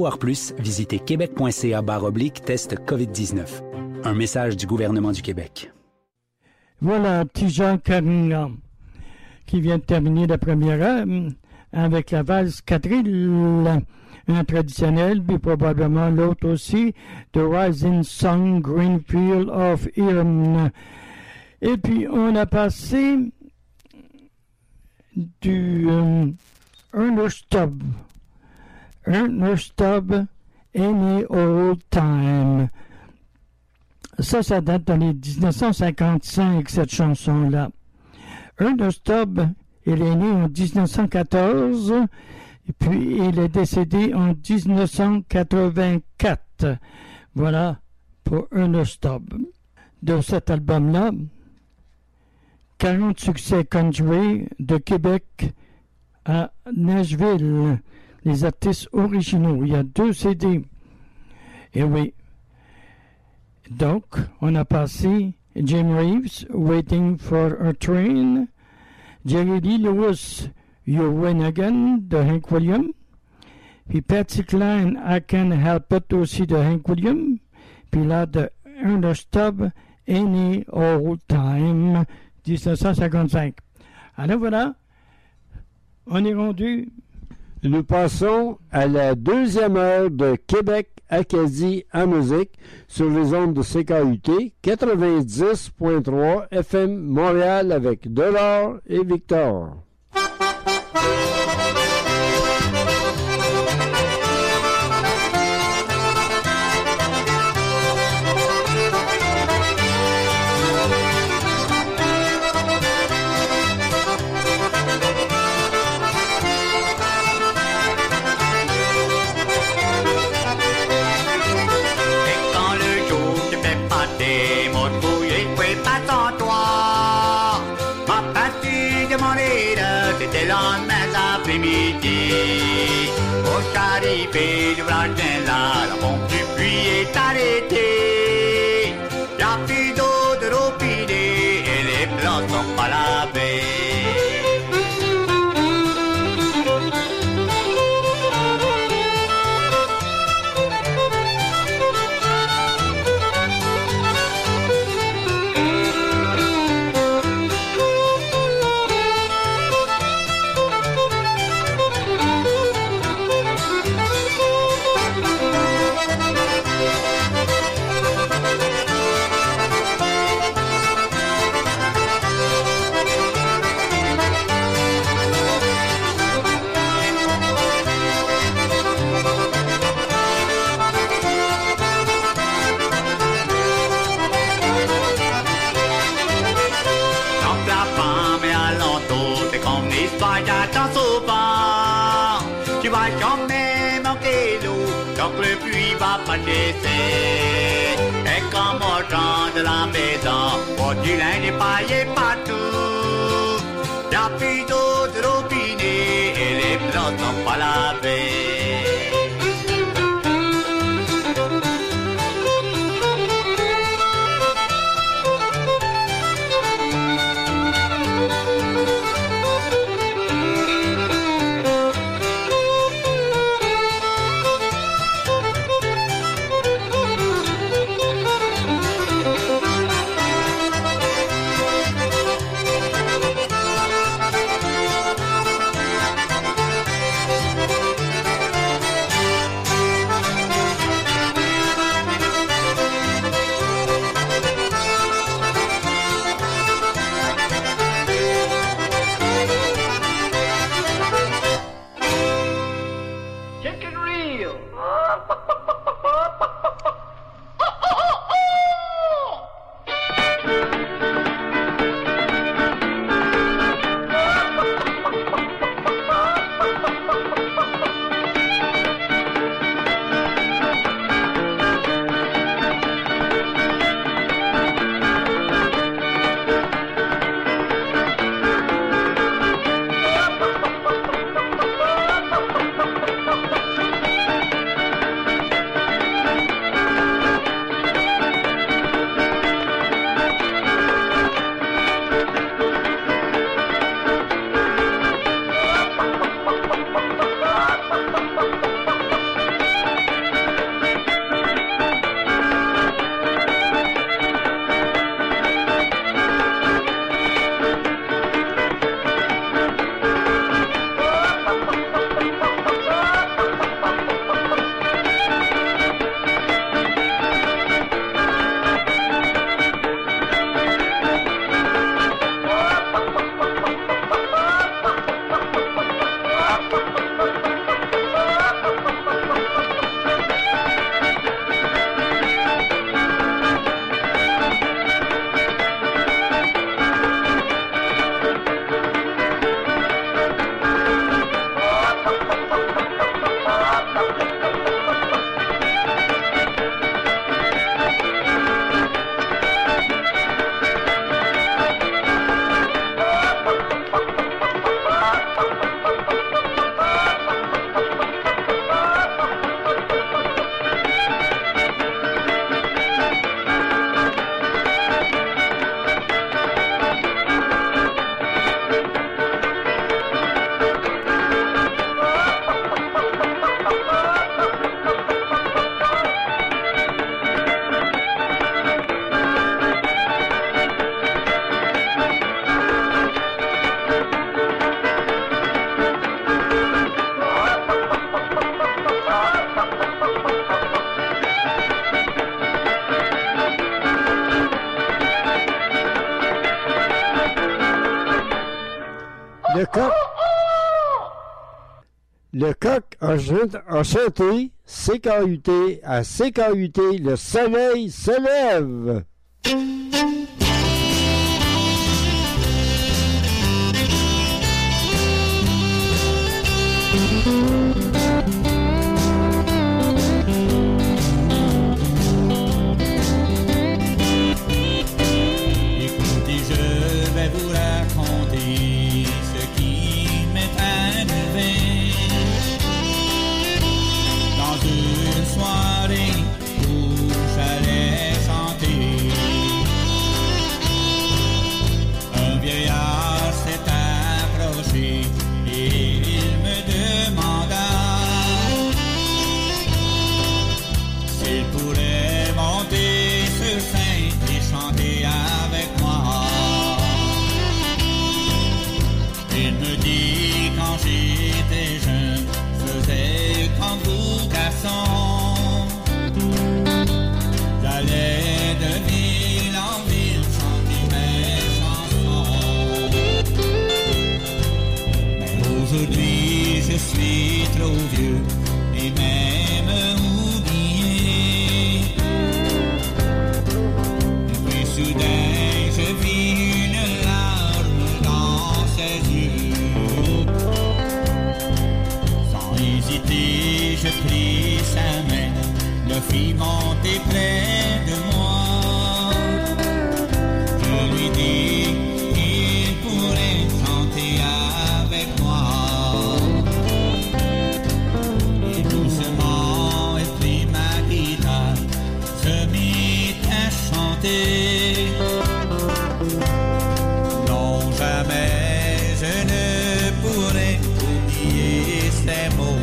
savoir plus, visitez québec.ca/test COVID-19. Un message du gouvernement du Québec. Voilà, petit Jean Carignan qui vient de terminer la première heure avec la valse quadrille, un traditionnel, puis probablement l'autre aussi, The Rising Sun, Greenfield of Erin. Et puis on a passé du Ernest Stubb. Ernest Stubb, Any Old Time. Ça date dans les 1955, cette chanson-là. Ernest Stubb, il est né en 1914, et puis il est décédé en 1984. Voilà pour Ernest Stubb. De cet album-là, 40 succès country de Québec à Nashville. Les artistes originaux. Il y a 2 CD. Et oui. Donc, on a passé Jim Reeves, Waiting for a Train, Jerry Lee Lewis, You Win Again, de Hank Williams, puis Patsy Cline, I Can't Help It, aussi de Hank Williams, puis là, de Ernest Stubb, Any Old Time, 1955. Alors voilà, on est rendu. Nous passons à la deuxième heure de Québec-Acadie en musique sur les ondes de CKUT 90.3 FM Montréal avec Delors et Victor. C'était le lendemain après-midi. Au charibé, l'ouvrage d'un là, la pompe du puits est arrêtée. Y'a plus d'eau de robinet et les plats sont pas lavés. Pas laisser. Et comme au champ de la maison, pour du linge épaillé partout. Y'a plus d'eau de robinet et les plats sont pas lavés. Le coq a chanté CKUT à CKUT, le soleil se lève. Écoutez, je vais vous raconter ce qui m'est arrivé dans une soirée où j'allais chanter. Un vieillard s'est approché et il me demanda s'il pourrait monter sur scène et chanter avec moi. Il me dit quand j'étais jeune, je faisais comme vous garçons. J'allais de ville en ville chanter mes chansons. Mais aujourd'hui je suis trop vieux et même oublié. Et puis soudain je vis une larme dans ses yeux. Sans hésiter je pris sa main, le fis monter près de moi. Je lui dis qu'il pourrait chanter avec moi. Et doucement elle prit ma guitare, se mit à chanter. Non, jamais je ne pourrai oublier ces mots.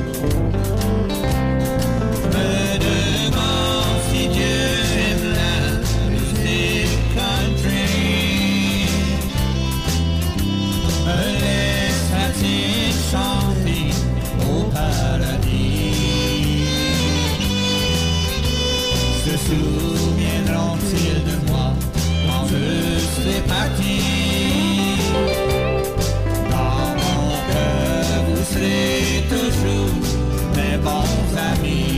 Me demande si Dieu aime la musique country. Me laissera-t-il chanter au paradis? Se souviendront-ils de moi quand je serai parti? Dans mon cœur vous serez toujours mes bons amis.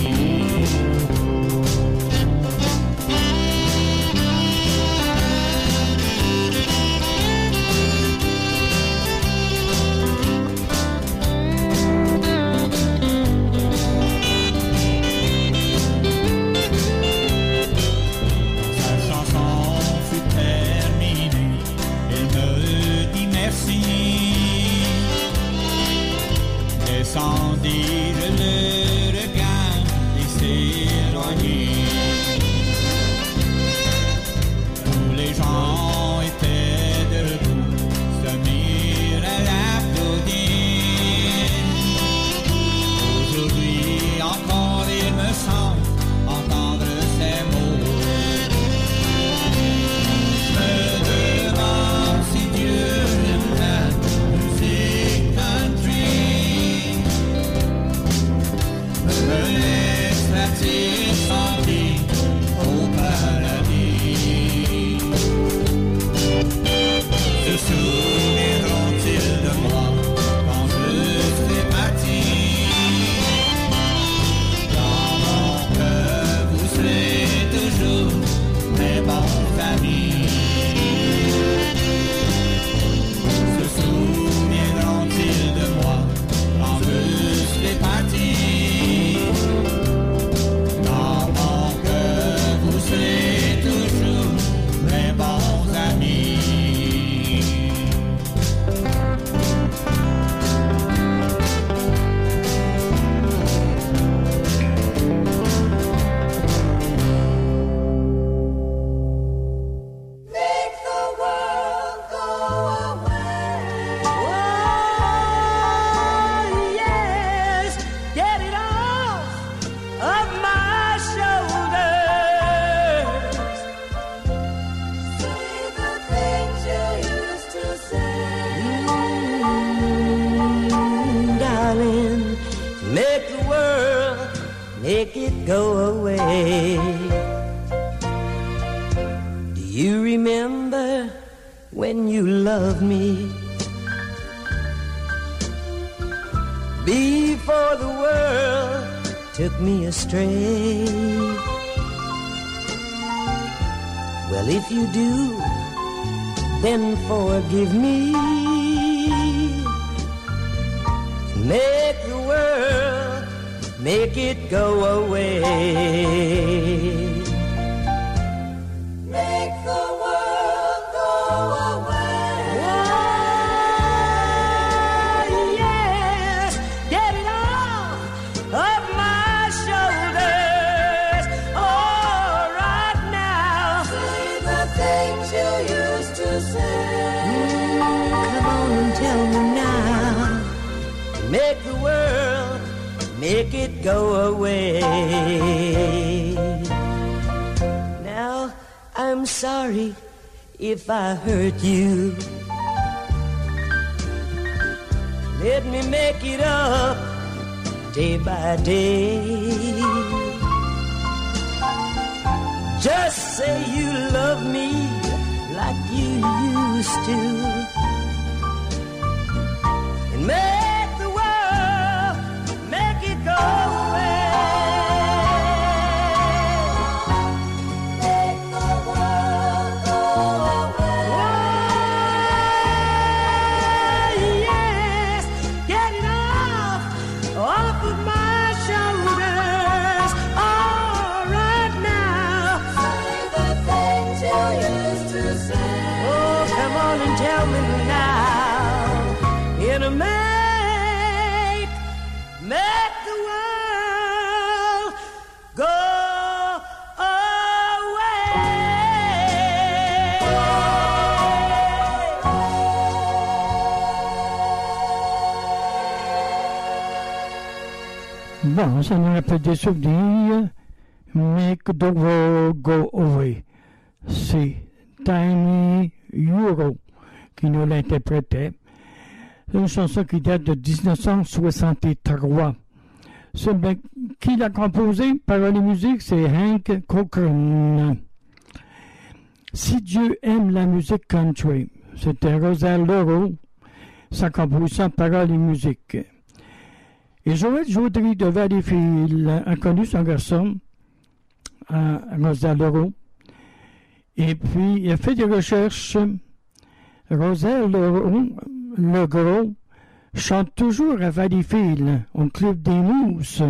Sa chanson fut terminée, elle me dit merci. Descendit, je le regarde et s'éloigner. Tous les gens étaient debout, se mirent à l'applaudir. Aujourd'hui encore il me semble entendre ces mots. Je me demande si Dieu aime la musique country. Me laissera-t-il chanter au paradis? Se souviendront-ils de moi quand je serai parti? Dans mon cœur vous serez toujours mes bons amis. Se souviendront-ils de moi quand je serai parti? Dans mon cœur vous serez toujours mes bons amis. Make the world go away. Oh, yes, get it off of my shoulders. Say the things you used to say. Darling, make the world, make it go away. Do you remember when you loved me? before the world took me astray. Well, if you do, then forgive me. Make the world, make it go away. Make the world go away. Oh, yes, get it off of my shoulders. Oh, right now. Say the things you used to say. Come on and tell me now. Make the world, make it go away. Now, I'm sorry if I hurt you. Let me make it up day by day. Just say you love me like you used to. And make the world, make it go away. Make the world go away. Oh, yes, get it off of my shoulders. All right now. Say the things you used to say. Oh, come on and tell me now. In a make the world go away. Bon, ça nous rappelle des souvenirs. Make the world go away. C'est Tiny Euro qui nous l'interprétait. C'est une chanson qui date de 1963. Qui l'a composée? Paroles et musique, c'est Hank Cochran. Si Dieu aime la musique country, c'était Roselle Leroux, sa composition paroles et musique. Et Joël Jaudry de Valleyfield a connu son garçon, Roselle Leroux. Et puis, il a fait des recherches. Roselle Leroux chante toujours à Valleyfield, au Club des Mousses.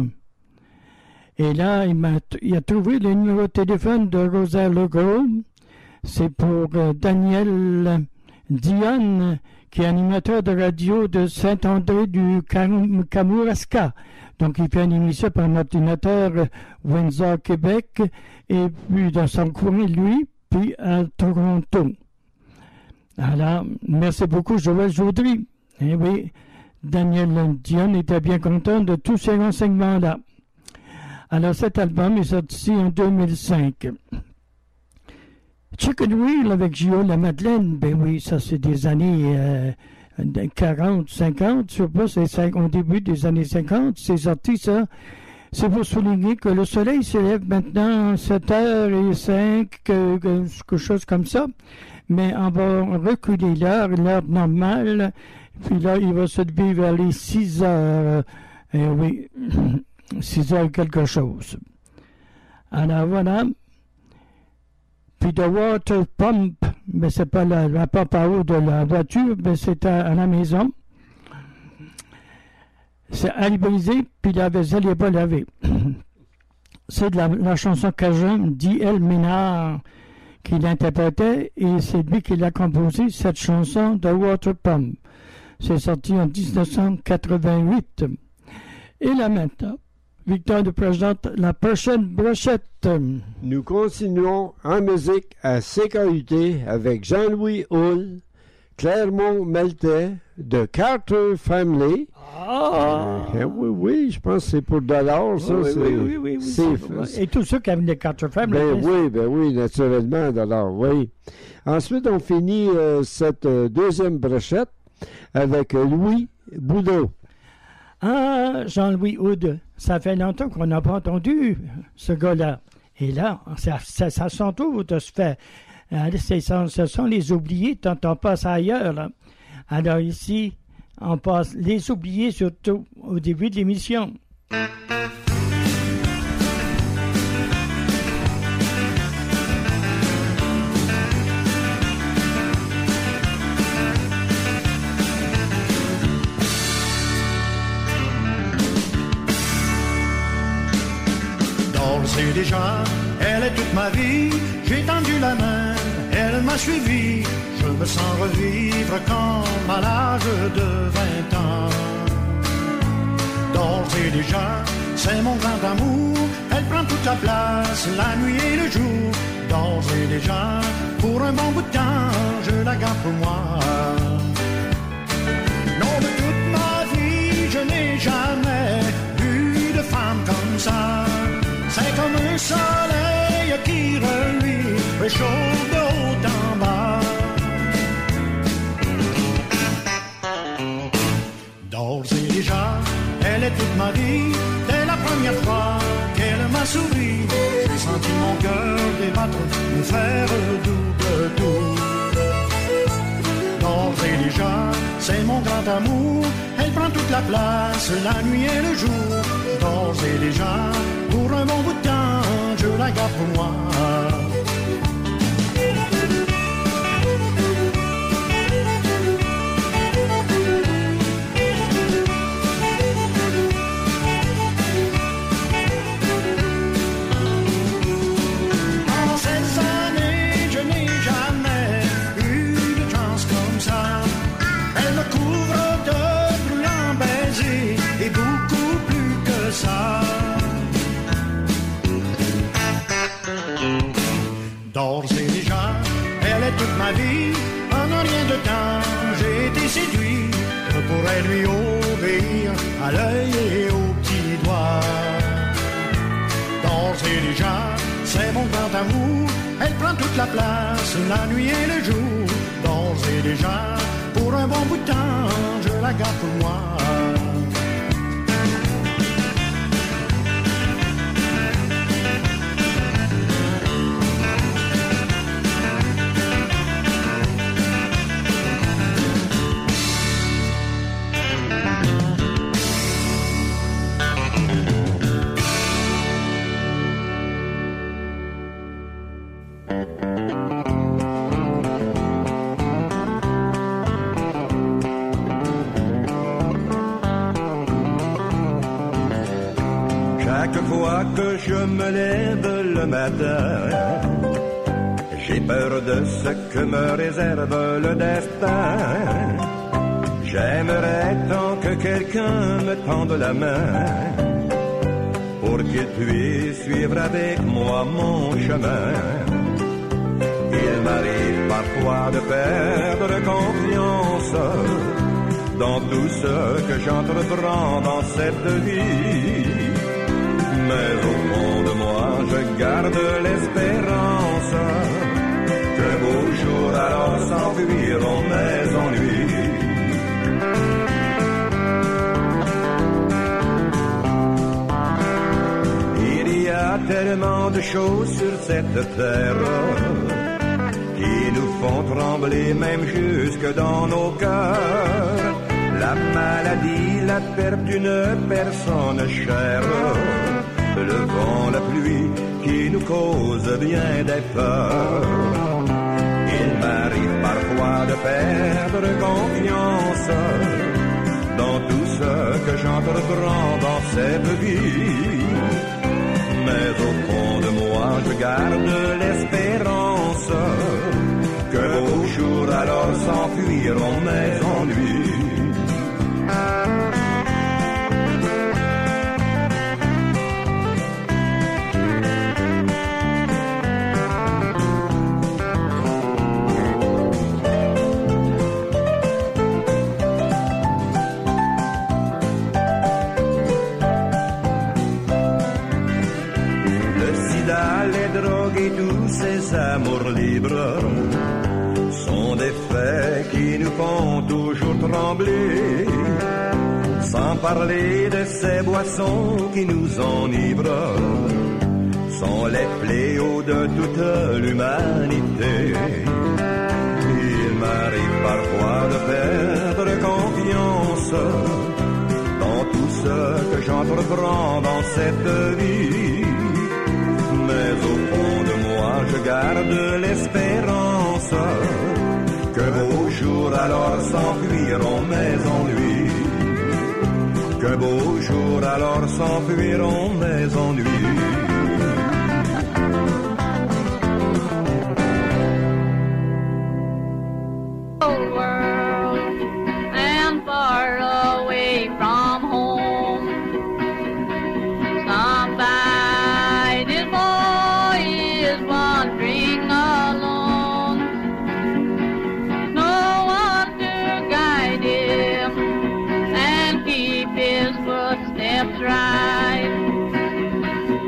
Et là, il a trouvé le numéro de téléphone de Roselle Leroux. C'est pour Daniel Dionne, qui est animateur de radio de Saint-André du Kamouraska. Donc, il fait animer ça par un ordinateur Windsor, Québec, et puis dans son coin, lui, puis à Toronto. Alors, merci beaucoup, Joël Jaudry. Eh oui, Daniel Dionne était bien content de tous ces renseignements-là. Alors, cet album est sorti en 2005. Chicken Wheel avec Gio La Madeleine, ben oui, ça c'est des années 40, 50, je sais pas, c'est au début des années 50, c'est sorti ça. C'est pour souligner que le soleil se lève maintenant à 7h05, quelque chose comme ça. Mais on va reculer l'heure normale. Puis là, il va se lever vers les 6h. Oui, 6h quelque chose. Alors voilà. Puis The Water Pump, mais c'est pas la pompe à eau de la voiture, mais c'est à la maison. C'est à briser, puis la vaisselle n'est pas lavée. C'est de la chanson Cajun d'I.L. Ménard qui l'interprétait, et c'est lui qui l'a composé, cette chanson de Water Pump. C'est sorti en 1988. Et là maintenant, Victor nous présente la prochaine brochette. Nous continuons en musique à CKUT avec Jean-Louis Hull, Clermont Maltais, de Carter Family. Oui, je pense que c'est pour $, ça. Oui. Et tous ceux qui avaient des Carter Family. Ben oui, naturellement, $, oui. Ensuite, on finit cette deuxième brochette avec Louis Boudreau. Ah, Jean-Louis Houd, ça fait longtemps qu'on n'a pas entendu ce gars-là. Et là, ça son tour de se faire. Ce sont les oubliés, t'entends pas ça ailleurs, là. Alors ici, on passe Les Oubliés surtout au début de l'émission. D'ores et déjà, elle est toute ma vie, j'ai tendu la main, elle m'a suivi, je me sens revivre comme à l'âge de 20 ans. D'ores et déjà, c'est mon grand amour, elle prend toute la place, la nuit et le jour. D'ores et déjà, pour un bon bout de temps, je la garde pour moi. Non, de toute ma vie, je n'ai jamais vu de femme comme ça. C'est comme un soleil qui reluit, réchauffe de haut en bas. D'ores et déjà, elle est toute ma vie. Dès la première fois qu'elle m'a souri, j'ai senti mon cœur débattre, me faire double tour. D'ores et déjà, c'est mon grand amour. Elle prend toute la place, la nuit et le jour. D'ores et déjà, pour un bon bout de temps, je la garde pour moi. En ces années, je n'ai jamais eu de chance comme ça. Elle me couvre de brûlants baisers et beaucoup plus que ça. D'ores et déjà, elle est toute ma vie. En un rien de temps, j'ai été séduit. Je pourrais lui obéir à l'œil et au petit doigt. D'ores et déjà, c'est mon grand amour. Elle prend toute la place, la nuit et le jour. D'ores et déjà, pour un bon bout de temps, je la garde pour moi. Chaque fois que je me lève le matin, j'ai peur de ce que me réserve le destin. J'aimerais tant que quelqu'un me tende la main pour qu'il puisse suivre avec moi mon chemin. Il m'arrive parfois de perdre confiance dans tout ce que j'entreprends dans cette vie. Mais au fond de moi, je garde l'espérance que beau jour alors s'enfuiront mes ennuis. Il y a tellement de choses sur cette terre qui nous font trembler même jusque dans nos cœurs. La maladie, la perte d'une personne chère, le vent, la pluie qui nous cause bien des peurs. Il m'arrive parfois de perdre confiance dans tout ce que j'entreprends dans cette vie. Mais au fond de moi, je garde l'espérance que beau jour alors s'enfuiront mes ennuis. Et tous ces amours libres sont des faits qui nous font toujours trembler, sans parler de ces boissons qui nous enivrent, sont les fléaux de toute l'humanité. Il m'arrive parfois de perdre confiance l'espérance dans tout ce que j'entreprends dans cette vie. Mais au fond de moi, je garde l'espérance que beaux jours alors s'enfuiront mes ennuis. Que beaux jours alors s'enfuiront mes ennuis. World and far away from home, somebody's boy is wandering alone. No one to guide him and keep his footsteps right.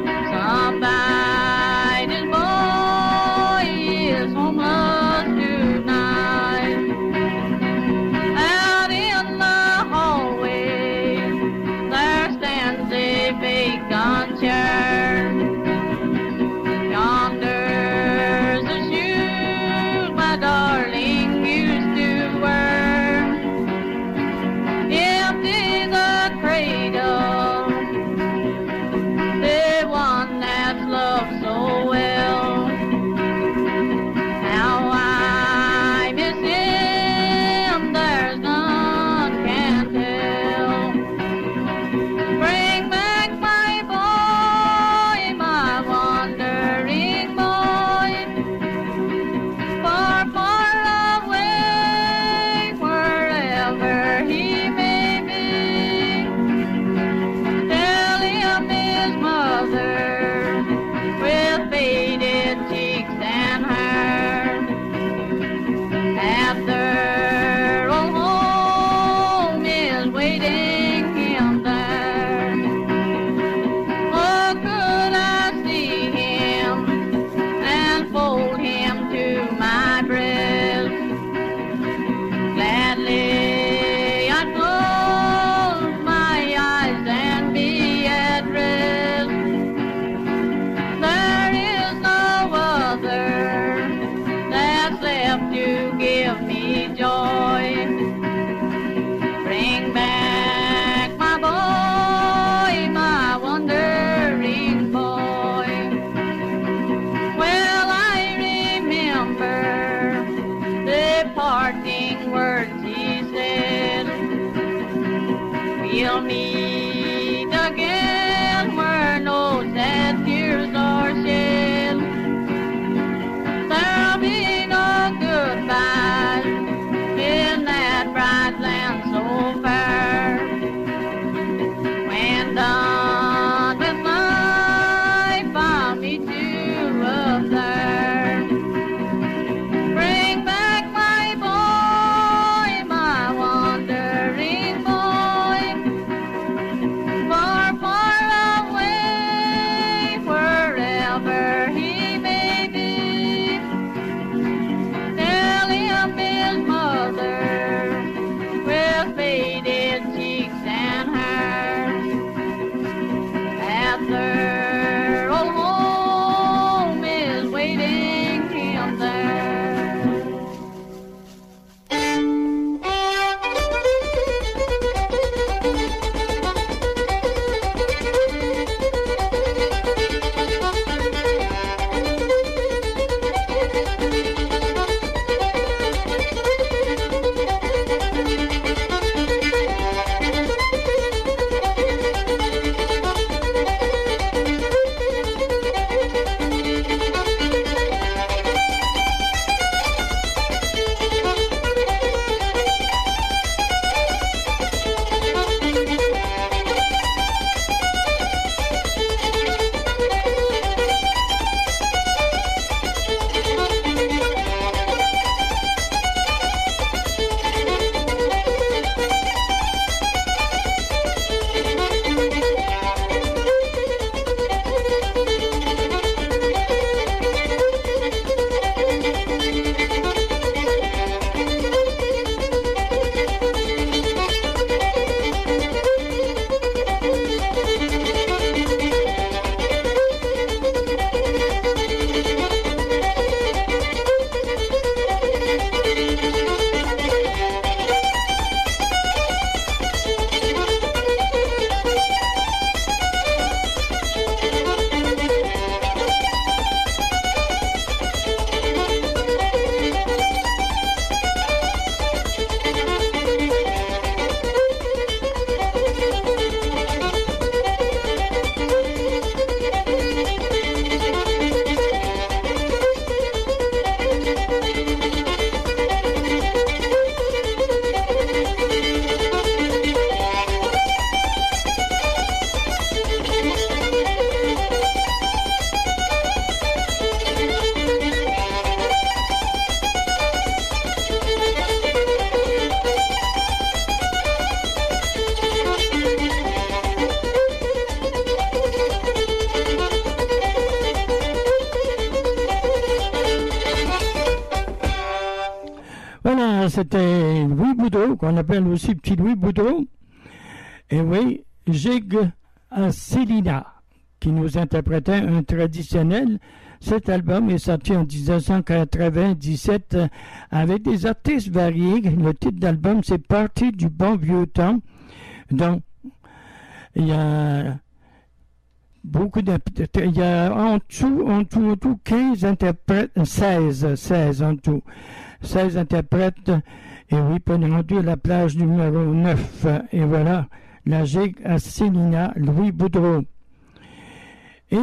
c'était Louis Boudreau, qu'on appelle aussi Petit Louis Boudreau. Et oui, Gig à Célina, qui nous interprétait un traditionnel. Cet album est sorti en 1997 avec des artistes variés. Le titre d'album, c'est Party du bon vieux temps. Donc, il y a beaucoup d'interprètes. Il y a en tout 15 interprètes, 16 en tout. 16 interprètes. Et oui, on est rendu à la plage numéro 9. Et voilà, la gigue à Célina, Louis Boudreau. Et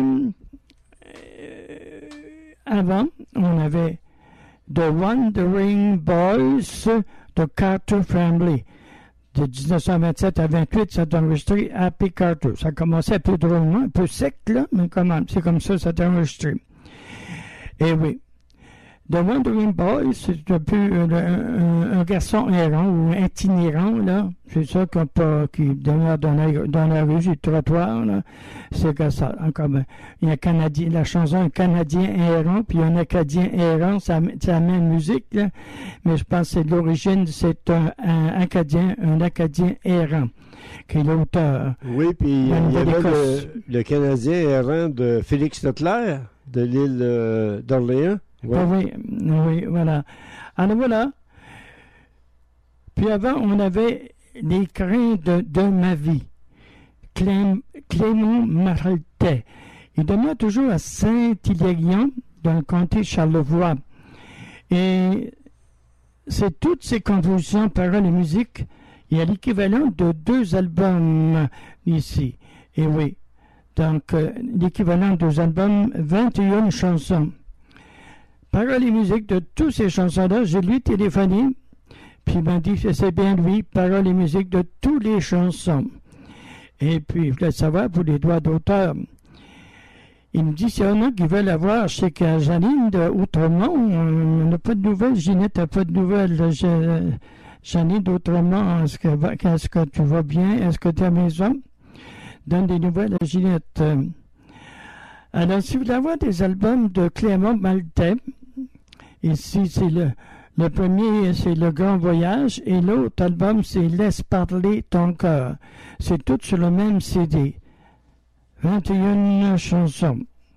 avant, on avait The Wandering Boys de Carter Family. De 1927 à 28, ça a été enregistré à Happy Carter. Ça a commencé un peu drôlement, un peu sec, là, mais quand même, c'est comme ça a été enregistré. Et oui. The Wandering Boys, c'est un peu un garçon errant ou itinérant, là. C'est ça qui demeure dans la rue, sur le trottoir, là. C'est comme ça. Encore, il y a la chanson Un Canadien errant, puis un Acadien errant, c'est la même musique, là. Mais je pense que c'est de l'origine, c'est un Acadien errant, qui est l'auteur. Oui, puis il y avait le Canadien errant de Félix Leclerc, de l'île d'Orléans. Ouais. Oui, voilà. Alors voilà. Puis avant, on avait Les Crins de ma vie. Clément Maraltais. Il demeure toujours à Saint-Hilarion, dans le comté de Charlevoix. Et c'est toutes ces compositions, paroles et musique. Il y a l'équivalent de 2 albums ici. Et oui. Donc, l'équivalent de 2 albums, 21 chansons. Paroles et musique de toutes ces chansons-là, je lui ai téléphoné, puis il m'a dit que c'est bien lui, paroles et musique de toutes les chansons. Et puis, je voulais savoir pour les droits d'auteur. Il me dit, s'il y en a qui veulent avoir, je sais qu'à Janine d'Outremont, on n'a pas de nouvelles, Ginette n'a pas de nouvelles. Janine d'Outremont, est-ce que tu vas bien? Est-ce que tu es à la maison? Donne des nouvelles à Ginette. Alors, si vous voulez avoir des albums de Clément Maltais, ici, c'est le premier, c'est Le Grand Voyage, et l'autre album, c'est Laisse parler ton cœur. C'est tout sur le même CD. 21 chansons.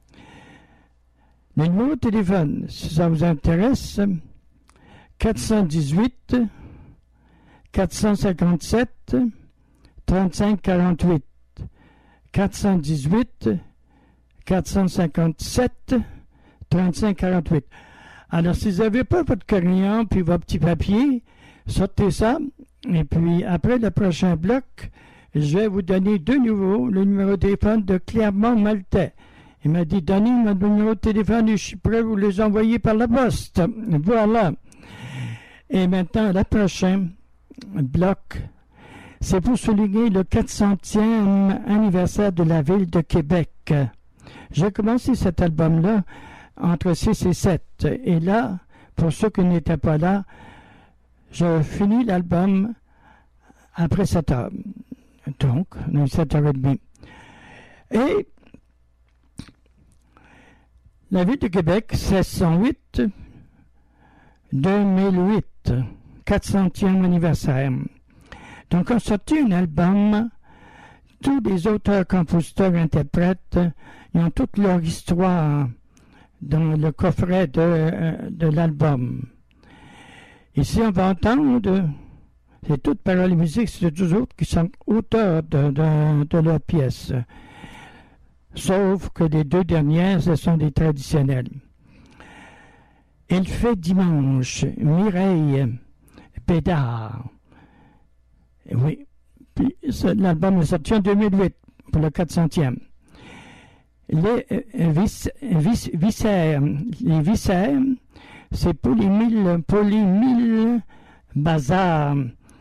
Le numéro de téléphone, si ça vous intéresse, 418 457 3548. 418 457 3548. Alors, si vous n'avez pas votre crayon puis votre petit papier, sortez ça. Et puis, après le prochain bloc, je vais vous donner de nouveau le numéro de téléphone de Clément Maltais. Il m'a dit, donnez mon numéro de téléphone et je suis prêt à vous les envoyer par la poste. Voilà. Et maintenant, le prochain bloc, c'est pour souligner le 400e anniversaire de la ville de Québec. J'ai commencé cet album-là entre 6 et 7. Et là, pour ceux qui n'étaient pas là, je finis l'album après 7 heures. Donc, 7h30. Et la ville de Québec, 1608, 2008, 400e anniversaire. Donc, on sorti un album. Tous les auteurs, compositeurs, interprètes, ils ont toute leur histoire dans le coffret de l'album. Ici, on va entendre, c'est toutes paroles et musique, c'est tous autres qui sont auteurs de leurs pièces. Sauf que les 2 dernières, ce sont des traditionnels. Il fait dimanche, Mireille Bédard. Oui. Puis l'album est sorti en 2008 pour le 400e. Les viscères, c'est Polymyle Bazar.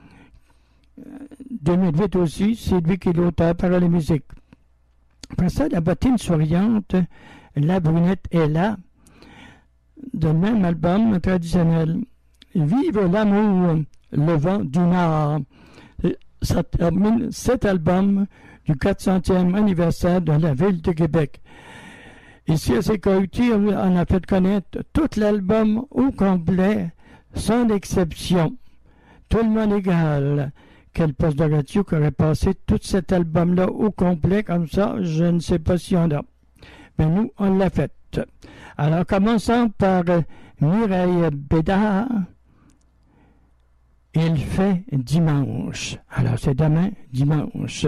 2008 aussi, c'est lui qui est l'auteur, paroles et musique. Après ça, La bottine souriante, La brunette est là, de même album traditionnel. Vive l'amour, le vent du Nord. Ça termine cet album du 400e anniversaire de la ville de Québec. Ici, à CKUT, on a fait connaître tout l'album au complet sans exception. Tout le monde égal. Quel poste de radio qui aurait passé tout cet album-là au complet comme ça, je ne sais pas s'il y en a. Mais nous, on l'a fait. Alors, commençons par Mireille Bédard. Il fait dimanche. Alors, c'est demain, dimanche.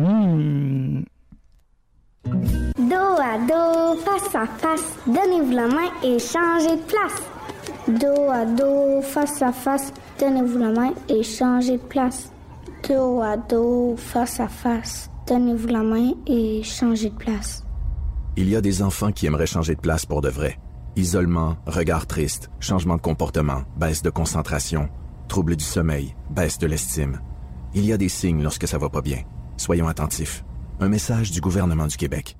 Dos à dos, face à face, donnez-vous la main et changez de place. Dos à dos, face à face, donnez-vous la main et changez de place. Dos à dos, face à face, donnez-vous la main et changez de place. Il y a des enfants qui aimeraient changer de place pour de vrai. Isolement, regard triste, changement de comportement, baisse de concentration, trouble du sommeil, baisse de l'estime. Il y a des signes lorsque ça va pas bien. Soyons attentifs. Un message du gouvernement du Québec.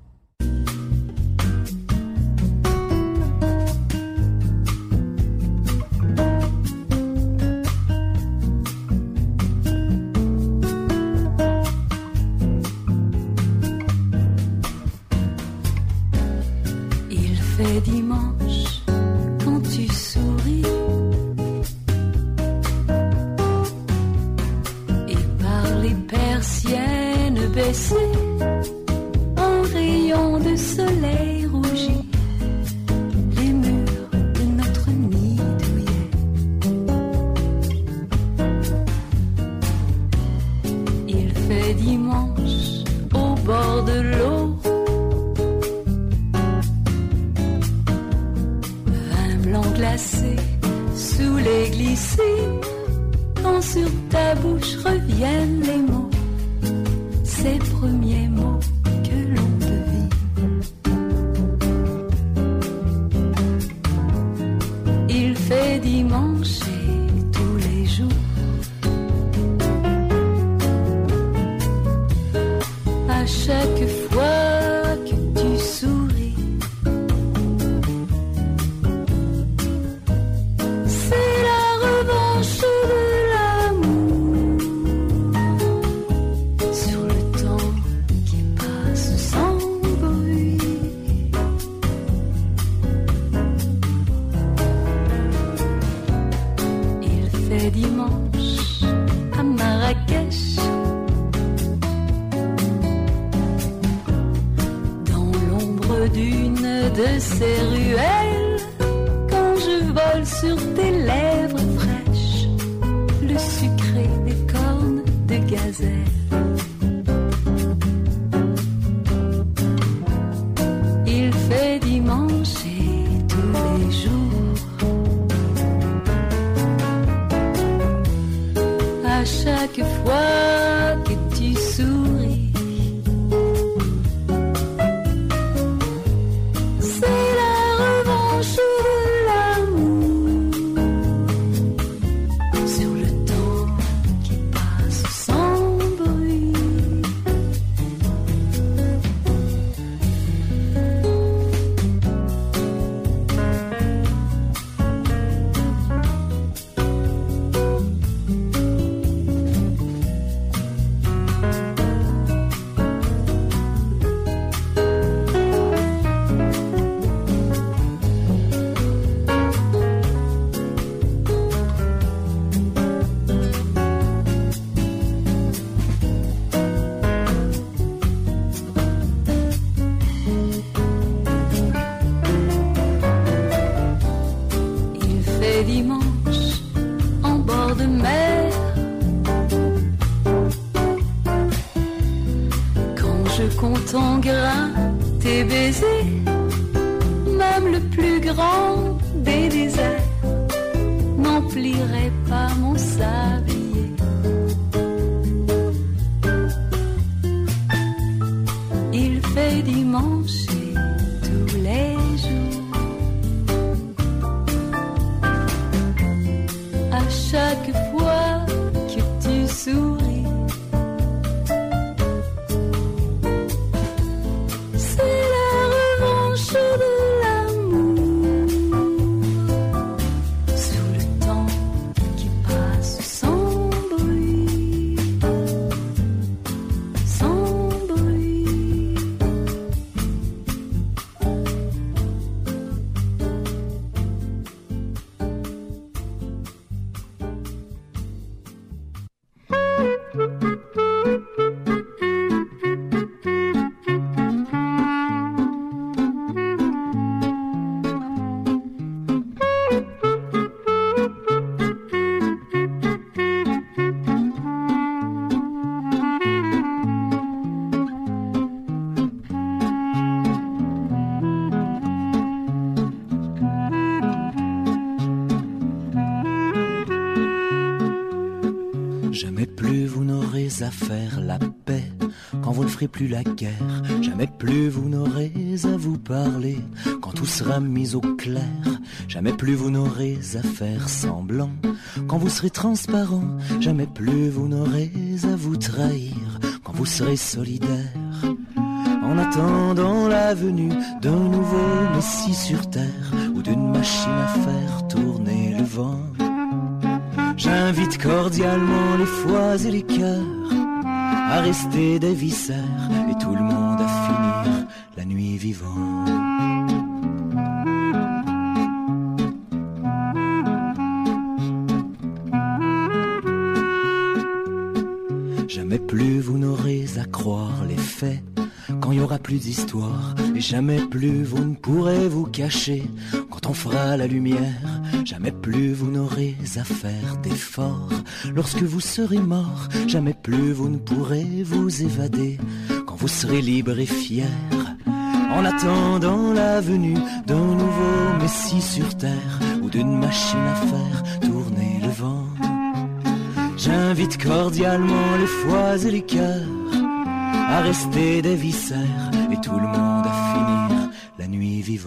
Il fait dimanche quand tu souris et par les persiennes baissées, un rayon de soleil rougit les murs de notre nid douillet. Il fait dimanche au bord de l'eau, vin blanc glacé sous les glycines, quand sur ta bouche reviennent les mots, ces premiers mots que l'on devine. Il fait dimanche et tous les jours, à chaque fois que tu souris, c'est la revanche de l'amour sur le temps qui passe sans bruit. Il fait dimanche à Marrakech, dans l'ombre d'une de ces ruelles, quand je vole sur tes lèvres fraîches, le sucré des cornes de gazelle. Il fait dimanche et tous les jours, à chaque fois que tu souris, c'est la revanche de l'amour sur le temps qui passe sans bruit. Il fait dimanche en bord de mer, quand je compte en grains tes baisers, même le plus grand des déserts n'emplirait pas mon sablier. Il fait dimanche et tous les jours, à chaque fois que tu souris, c'est la revanche de l'amour sur le temps qui passe sans bruit, sans bruit. à faire la paix, quand vous ne ferez plus la guerre, jamais plus vous n'aurez à vous parler, quand tout sera mis au clair, jamais plus vous n'aurez à faire semblant, quand vous serez transparent, jamais plus vous n'aurez à vous trahir, quand vous serez solidaire. En attendant la venue d'un nouveau Messie sur terre ou d'une machine à faire tourner le vent, j'invite cordialement les foies et les cœurs à rester des viscères et tout le monde à finir la nuit vivant. Jamais plus vous n'aurez à croire les faits, quand il y aura plus d'histoire, et jamais plus vous ne pourrez vous cacher, quand on fera la lumière, jamais plus vous n'aurez à faire d'efforts, lorsque vous serez mort, jamais plus vous ne pourrez vous évader, quand vous serez libre et fier, en attendant la venue d'un nouveau Messie sur terre, ou d'une machine à faire tourner le vent. J'invite cordialement les foies et les cœurs à rester des viscères et tout le monde à finir la nuit vivant.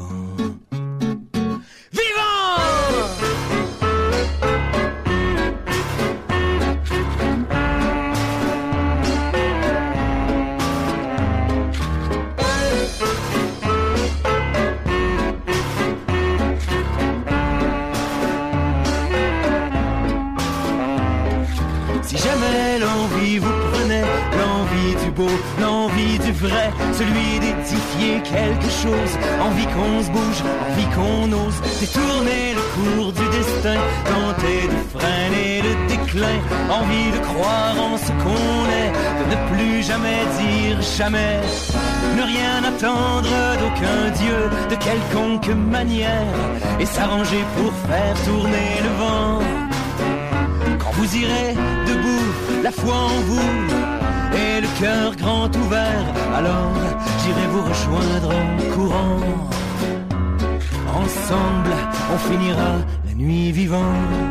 Si jamais l'envie vous prenait, l'envie du beau, l'envie du vrai, celui d'édifier quelque chose, envie qu'on se bouge, envie qu'on ose détourner le cours du destin, tenter de freiner le déclin, envie de croire en ce qu'on est, de ne plus jamais dire jamais, ne rien attendre d'aucun dieu, de quelconque manière, et s'arranger pour faire tourner le vent. Quand vous irez debout, la foi en vous et le cœur grand ouvert, alors j'irai vous rejoindre en courant. Ensemble, on finira la nuit vivant.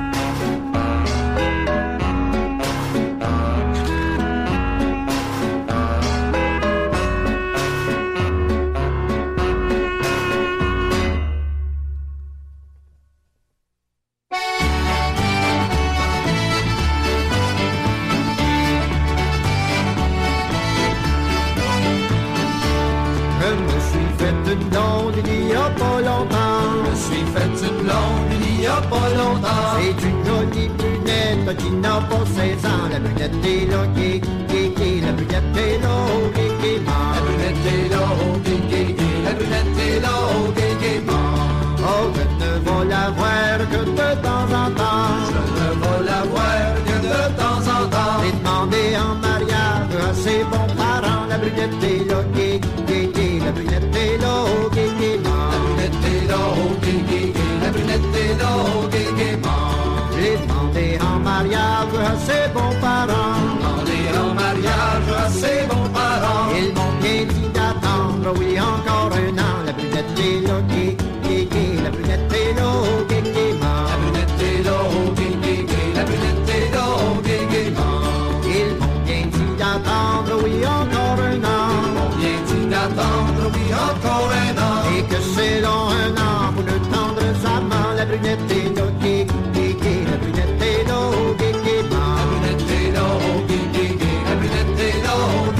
C'est une jolie brunette qui n'a pas 16 ans. La brunette est là, la brunette est là, la brunette est là, la brunette est là, oh, je ne vais la voir que de temps en temps. Je ne vais la voir que de temps en temps. J'ai demandé en mariage à ses bons parents. La brunette est là, la brunette est là, la brunette est là, la brunette est là, j'ai demandé en mariage à ses bons parents. Demandé en mariage à ses bons parents. Ils m'ont bien dit d'attendre, oui, encore un an. La brunette est là, la brunette est là, la brunette est là, la brunette est là, ils m'ont bien dit d'attendre, oui, encore un an. Ils m'ont bien dit d'attendre, oui, encore un an. Et que c'est long un an pour le tendre sa main. La brunette est là, la brunette est là, la brunette est là, la brunette est là,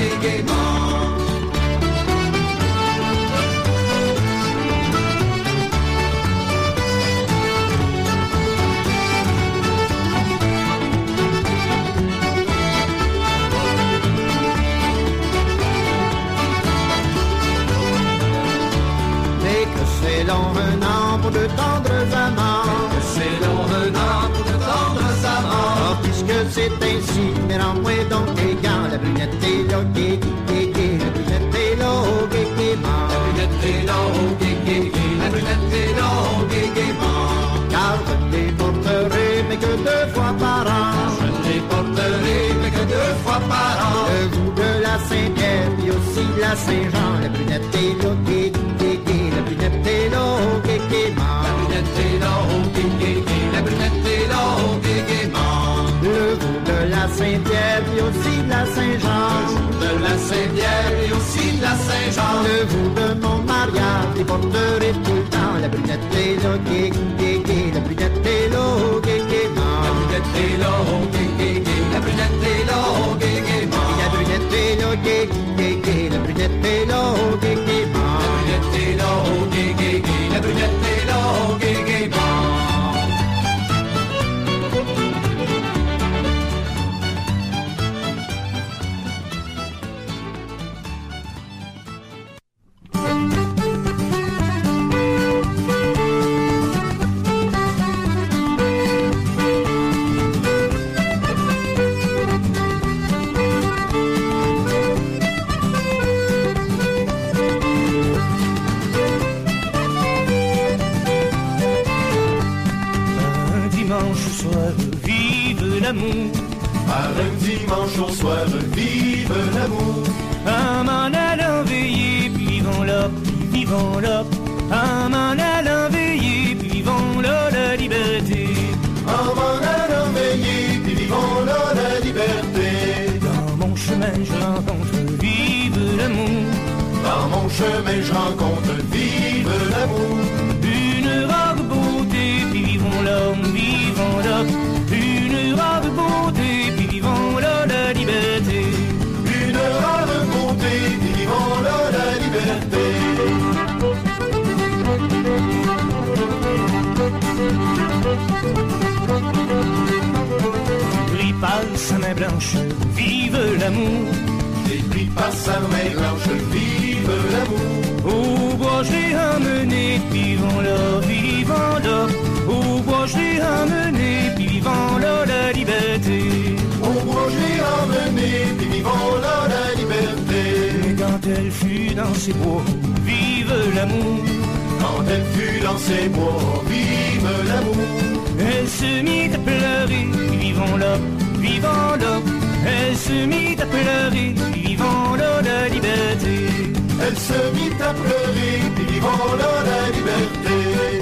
et que c'est long un an pour de tendres amants. C'est long un an pour de tendres amants. Oh, puisque c'est ainsi, mais rends-moi donc les gants. La brunette est là, la brunette est là, la brunette est là, la brunette est là, car je ne les porterai mais que 2 fois par an. Je ne les porterai mais que 2 fois par an. Le goût de la Saint-Pierre et aussi la Saint-Jean. La brunette est là, la brunette est là, la brunette est là, la brunette est là, le goût de la Saint-Pierre et aussi la Saint-Jean. le jour de mon mariage, j'y porterai tout le temps. La brunette est là, gay, gay, gay. La brunette est là, gay, gay, La brunette est là, gay, gay, gay. La brunette est là, gay, gay, La brunette est là, gay, gay, gay. La brunette est là, gay, gay, La brunette est là, gay, gay, gay. La brunette est là, gay, gay, l'amour. Par un dimanche au soir, vive l'amour. Un m'en allant veiller, puis vivons là, Un m'en allant veiller, puis vivons là la liberté. Un m'en allant veiller, puis vivons là la liberté. Dans mon chemin, je rencontre vive l'amour. Dans mon chemin, je rencontre vive l'amour. Une rare beauté, puis vivons là. Une rare beauté, puis vivons là la liberté. Une rare beauté, puis vivons là la liberté. Pris par sa main blanche, vive l'amour. J'ai pris par sa main blanche, vive l'amour. Au bois je l'ai emmené, vivons là. Au bois je l'ai emmené, puis vivons là la liberté. Au bois je l'ai emmené, puis vivons là la liberté. Et quand elle fut dans ses bois, vive l'amour. Quand elle fut dans ses bois, vive l'amour. Elle se mit à pleurer, vivons là. Elle se mit à pleurer, vivons là la liberté. Elle se mit à pleurer, vivons là la liberté.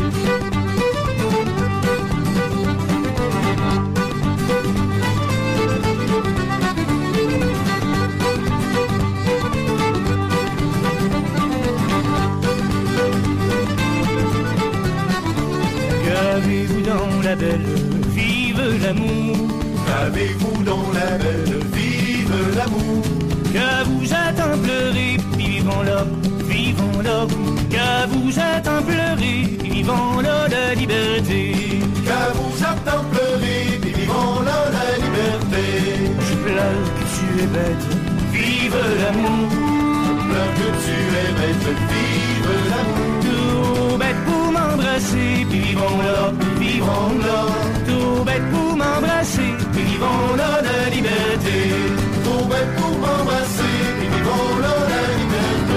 Qu'avez-vous dans la belle, vive l'amour. Qu'avez-vous dans la belle, vive l'amour. Que vous attend pleurer, vivons là. Que vous attend pleurer, vivons là la liberté. Que vous attend pleurer, vivons là la liberté. Je pleure que tu es bête, vive l'amour. Je pleure que tu es bête, vive l'amour. Tout bête pour m'embrasser, vivons là. Tout bête pour m'embrasser, vivons là la liberté. Tout bête pour m'embrasser, vivons là la liberté.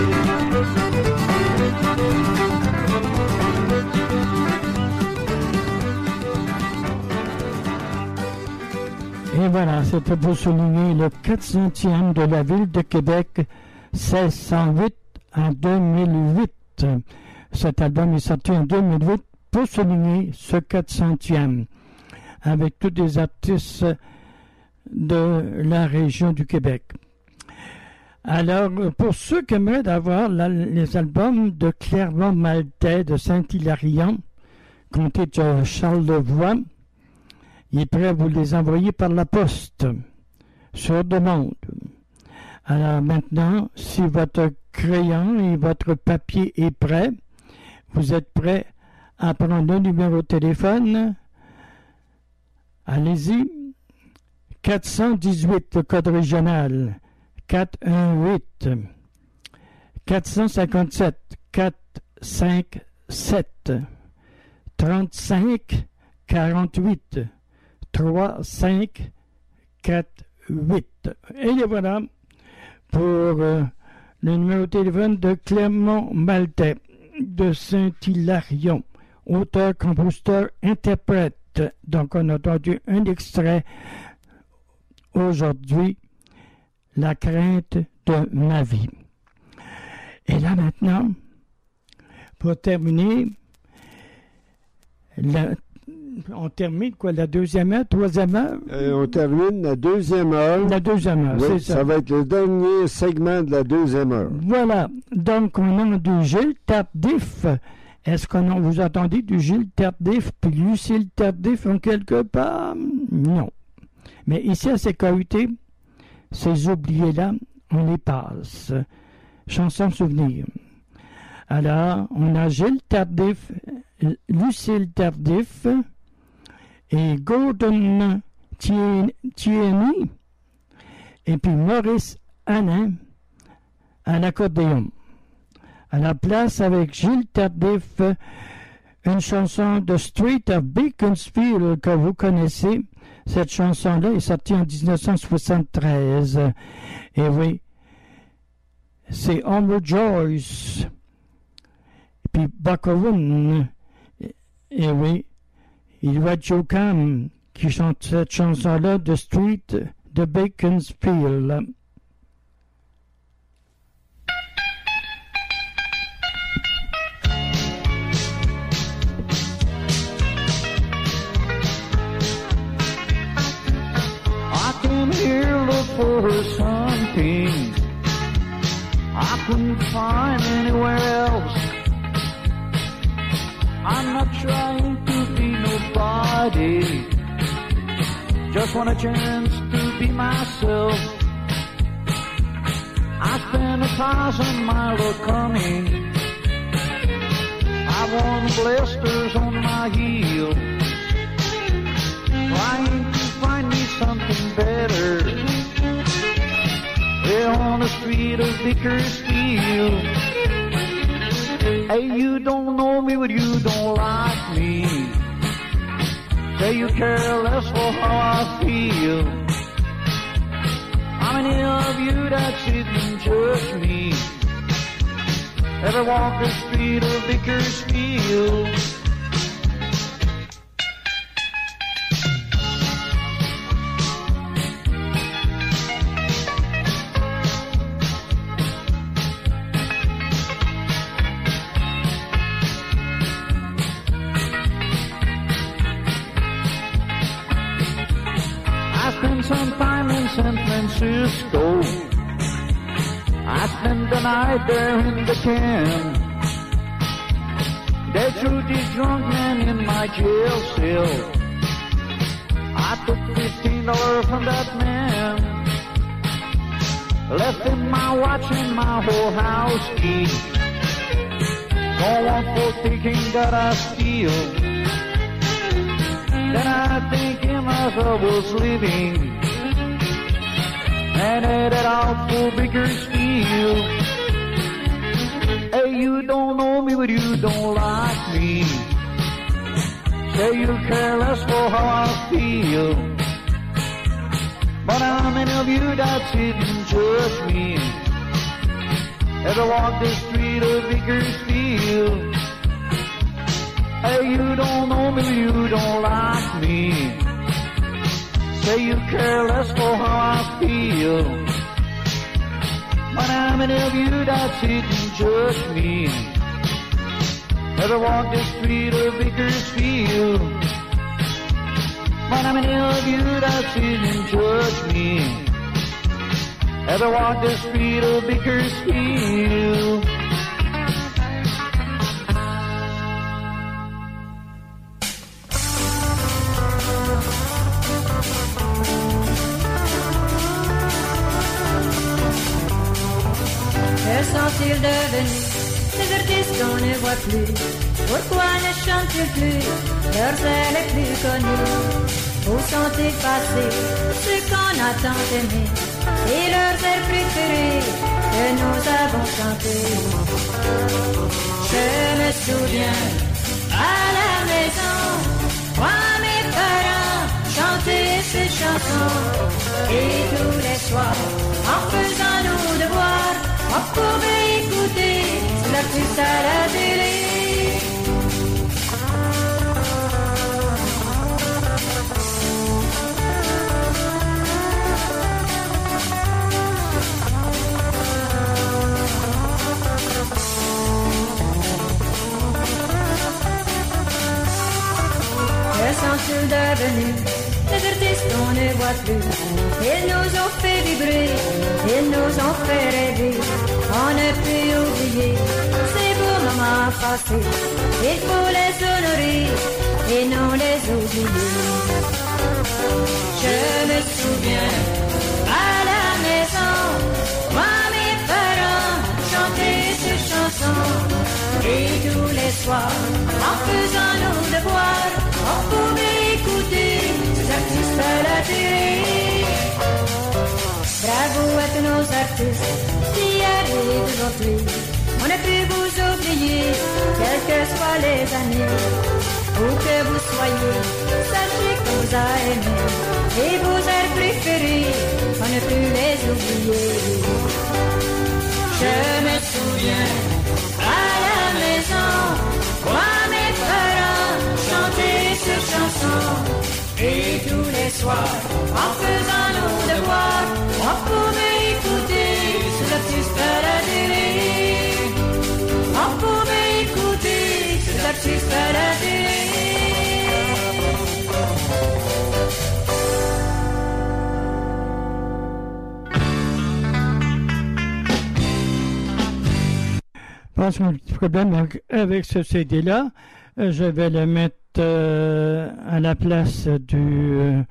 Et voilà, c'était pour souligner le 400e de la ville de Québec, 1608 à 2008. Cet album est sorti en 2008 pour souligner ce 400e, avec tous des artistes de la région du Québec. Alors, pour ceux qui aimeraient avoir les albums de Clermont-Maltais, de Saint-Hilarion, comté de Charlevoix, il est prêt à vous les envoyer par la poste, sur demande. Alors maintenant, si votre crayon et votre papier est prêt, vous êtes prêt à prendre le numéro de téléphone. Allez-y. 418, le code régional. 418 457 457 35 48 35 48. Et les voilà pour le numéro de téléphone de Clermont Maltais de Saint-Hilarion, auteur, compositeur, interprète. Donc on a entendu un extrait aujourd'hui, La crainte de ma vie. Et là maintenant, pour terminer, on termine quoi, la deuxième heure, troisième heure? On termine la deuxième heure. La deuxième heure, Oui, c'est ça. ça va être le dernier segment de la deuxième heure. Voilà, donc on a du Gilles Tardif. Est-ce qu'on vous attendez du Gilles Tardif puis Lucille Tardif en quelque part? Non. Mais ici à CKUT, ces oubliés-là, on les passe. Chanson souvenir. Alors, on a Gilles Tardif, Lucille Tardif et Gordon Tierney et puis Maurice Hanin à l'accordéon. À la place avec Gilles Tardif, une chanson de Street of Beaconsfield que vous connaissez. Cette chanson-là est sortie en 1973. Et oui, c'est Homer Joyce. Puis Buckaroo. Et oui, il y a Joe Cam qui chante cette chanson-là de Street de Beaconsfield. I came here look for something I couldn't find anywhere else. I'm not trying to be nobody, just want a chance to be myself. I spent 1,000 miles of coming, I won blisters on my heels, trying to find me something better, here on the street of Bakersfield. Hey, you don't know me, but you don't like me. Say you care less for how I feel. How many of you that sit and judge me ever walk the street of Bakersfield? Some time in San Francisco, I spent the night there in the can. They threw this drunk man in my jail cell. I took $15 from that man, left him my watch and my whole house key. No one for thinking that I steal. Then I think him as I was living, and headed out for Bakersfield. Hey, you don't know me, but you don't like me. Say you care less for how I feel. But how many of you that sit and judge me ever walk the street of Bakersfield? Hey, you don't know me, you don't like me. Say you care less for how I feel. But how many of you that sit and judge me ever walk the street of Bakersfield? But how many of you that sit and judge me ever walk the street of Bakersfield? Que sont-ils devenus, ces artistes qu'on ne voit plus? Pourquoi ne chantent-ils plus leurs ailes les plus connues? Où sont-ils passés, ceux qu'on a tant aimés, et leurs airs préférés que nous avons chantés? Je me souviens, à la maison, moi mes parents chantaient ces chansons, et tous les soirs, en faisant nos devoirs, on pouvait écouter l'artiste à la télé. Que sont-ils devenus? Les artistes on ne voit plus. Ils nous ont fait vibrer, ils nous ont fait rêver. On ne peut oublier ces beaux moments passés. Il faut les honorer et non les oublier. Je me souviens à la maison, moi mes parents chantaient ces chansons. Et tous les soirs, en faisant nos devoirs, on pouvait écouter ces artistes à la télé. Bravo à tous nos artistes d'hier et d'aujourd'hui. On ne peut vous oublier, quelles que soient les années. Où que vous soyez, sachez qu'on vous a aimé. Et vos airs préférés, on ne peut les oublier. Je me souviens à la maison, moi mes parents chantaient ces chansons. Et tous les soirs, en faisant nos devoirs, on pouvait écouter ces artistes à la télé. On pouvait écouter ces artistes à la télé. Je pense qu'un petit problème avec ce CD-là. Je vais le mettre à la place du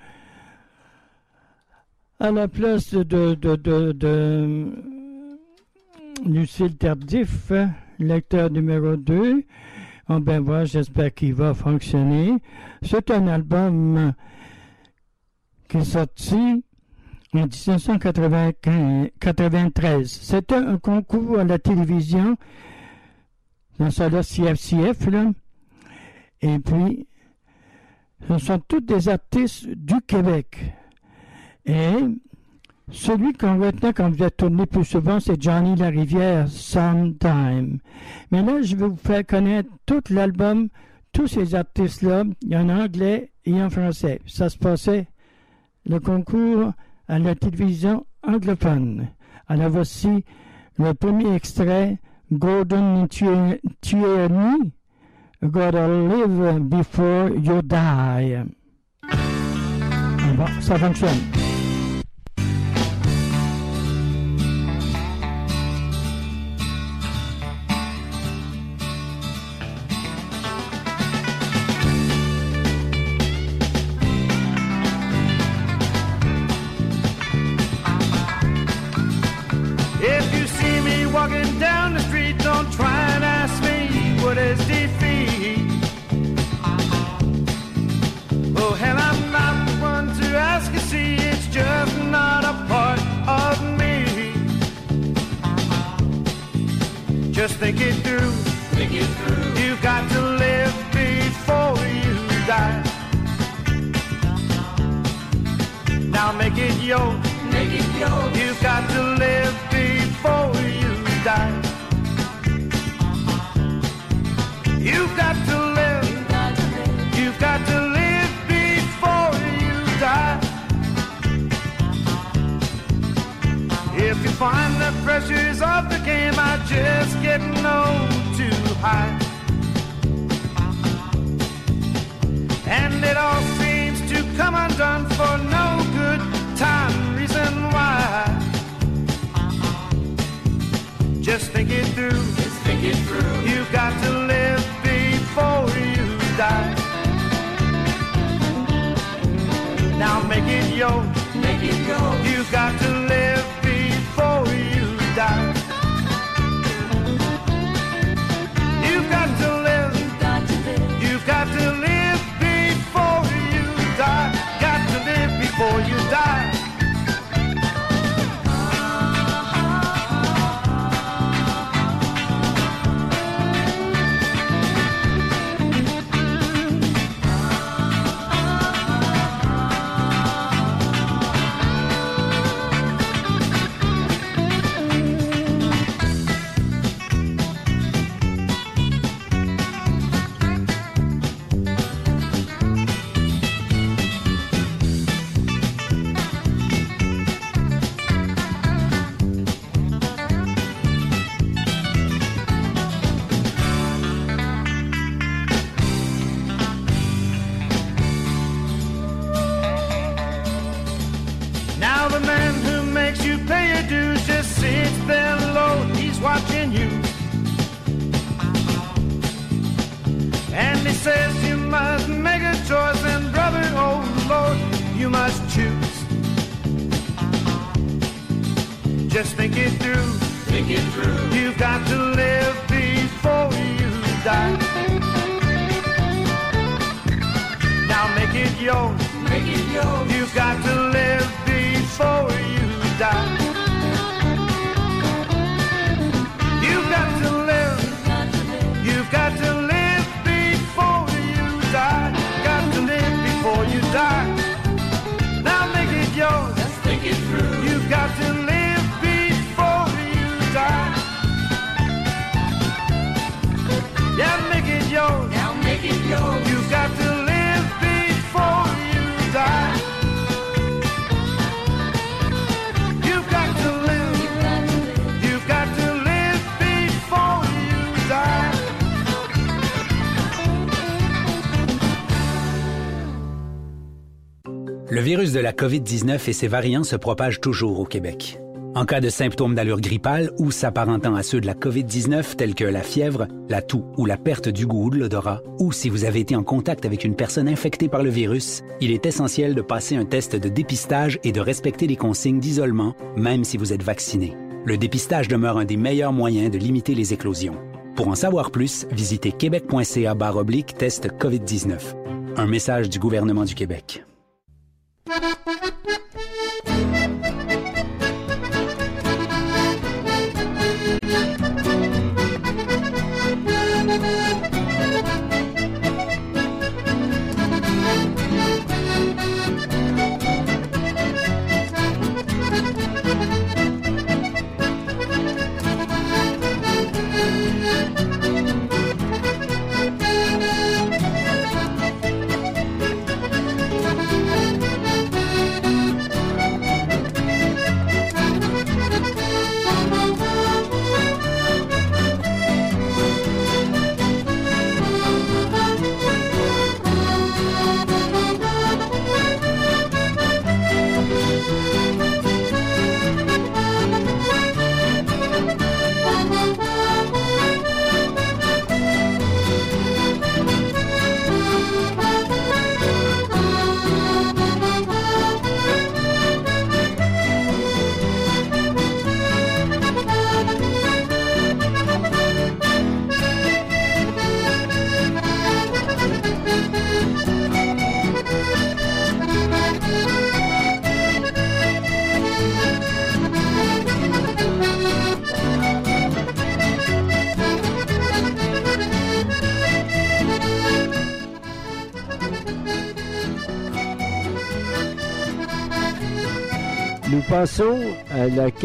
Lucille Tardif, lecteur numéro 2. On va voir, j'espère qu'il va fonctionner. C'est un album qui est sorti en 1993. C'était un concours à la télévision, dans ça là, CFCF, là. Et puis, ce sont tous des artistes du Québec. Et celui qu'on retenait quand vous êtes tourné plus souvent, c'est Johnny Larivière, Sometime. Mais là, je vais vous faire connaître tout l'album, tous ces artistes-là. Il y en a en anglais et en français. Ça se passait, le concours à la télévision anglophone. Alors voici le premier extrait, Gordon Tierney, Gotta Live Before You Die. Bon, ça fonctionne. If you see me walking down the street, don't try and ask me what is defeat. Oh, hell, I'm not the one to ask you, see, it's just not a part of me. Just think it through. Think it through. You've got to live before you die. Now make it yours. Make it yours. You've got to live before you die. You've got to live. You've got to live before you die. If you find the pressures of the game are just getting no too high, and it all seems to come undone for no good time, reason why. Just think it through. Just think it through. You've got to live before you die. Now make it yours. Make it yours. You've got to live before you die. You've got watching you. And he says you must make a choice, and brother, oh Lord, you must choose. Just think it through. Think it through. You've got to live before you die. Now make it yours. Make it yours. You've got to live before you die. You've got to live. You've got to live before you die. Got to live before you die. Now make it yours. Just think it through. You've got to live before you die. Yeah, make it yours. Now make it yours. You've got to live before you die. You've got to live. You've got to live before you die. Le virus de la COVID-19 et ses variants se propagent toujours au Québec. En cas de symptômes d'allure grippale ou s'apparentant à ceux de la COVID-19 tels que la fièvre, la toux ou la perte du goût ou de l'odorat, ou si vous avez été en contact avec une personne infectée par le virus, il est essentiel de passer un test de dépistage et de respecter les consignes d'isolement, même si vous êtes vacciné. Le dépistage demeure un des meilleurs moyens de limiter les éclosions. Pour en savoir plus, visitez québec.ca/test COVID-19. Un message du gouvernement du Québec. Nous passons à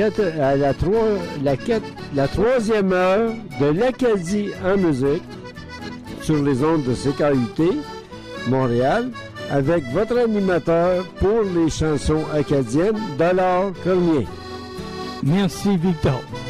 la troisième heure de l'Acadie en musique sur les ondes de CKUT Montréal avec votre animateur pour les chansons acadiennes, Dollard Cormier. Merci, Victor.